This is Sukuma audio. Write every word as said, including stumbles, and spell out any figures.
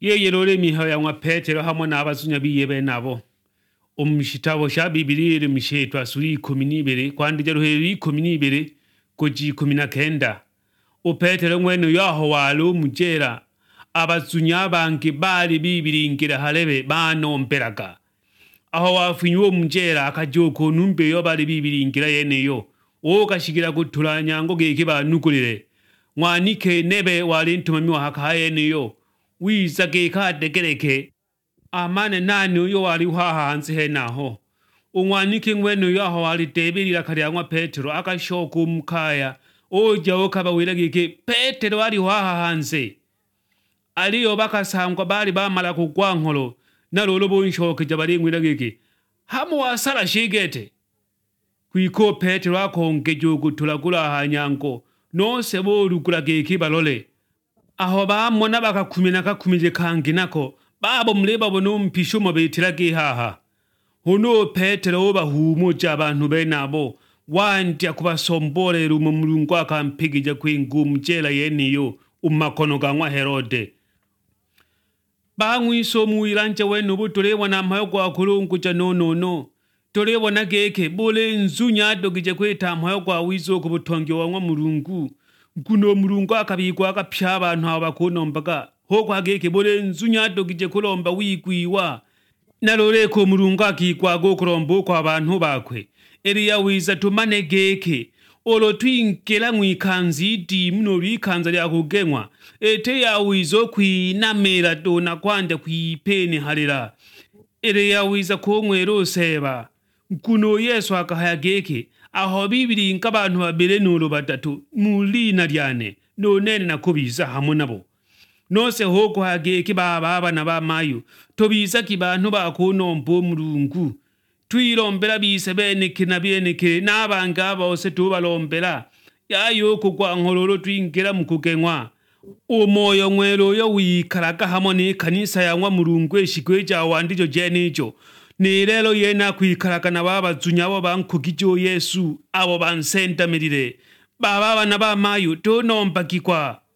yeye lole mihayo ya ngwa Petero hamwe n'abazunya biye benabo umshitabo sha Bibiliya mishetwa suri ikumi n'ibiri kwandija ruheri ikumi n'ibiri kuji ikumi na kenda u Petero mwene yaho walo mujera abazunya bange bari bibiringira halebe banomperaga aho wafinyo mujera akajoko numbe yo bari bibiringira yene yo o kashigira gutulanya ngo geke banukulire mwanike nebe wali ntumami wa hakaye niyo wiza geka degereke amane nani uyo wali uhaha hansi he naho umwanike ngwene uyo aho wali debirira kari yangwa Petero akashoka umukaya oja okaba wiragike Petero wali uhaha hansi aliyo bakasangwa bari bamala kugwankolo nalolo bonshoke jabari ngwiragike hamu wasara shigete kwiko Petero akongeje gutulagura hanyango no sebo rugurage kibalole aho bamona bakakumina kakumije kangi nako babo mleba bono mpisho mabetirage haha hono Petero bahumuja abantu benabo wandya kubasomborera mu mulungu akampigije kwingumjela yeniyo umakono gangwa Herode bangwiso muiranje wenu buturewa na mpayo kwa kulungu ja no no no Torewa na geke bole nzunya dogije kweta mpayo kwa wizo ku butongi wa mulungu kuno mulungu akabigwa akapya abantu abakonombaga ho kwa geke bole nzunya dogije kulomba wigwiwa nalore ko mulungu akigwa go kurombo kwa abantu bakwe Eliya wiza tumane geke olo twinkela mwikanzi di muno likanza lya kugenwa ete ya wizo kwinamera dona kwanda kwipene halira Eliya wiza ko mwero seba kuno Yesu akahaya geke aho bibiri nk'abantu babere nulo batatu mulina lyane nonene nakubiza hamwe nabo nose hoko hageke baba abana ba mayo tobiza kibantu bakonombo mulungu twirombera bise beneke na beneke nabanga bose tubalombera yayo kugwa nkololo twingera mukugenwa umoyo mwero yo wikaraga hamwe ne kanisa yangwa mulungu eshikwe ja wandijo jenijo ni lelo yena kwikaraga na baba zunyabo bankugijo Yesu abo bansenta mirire baba bana ba mayo tonomba kikwa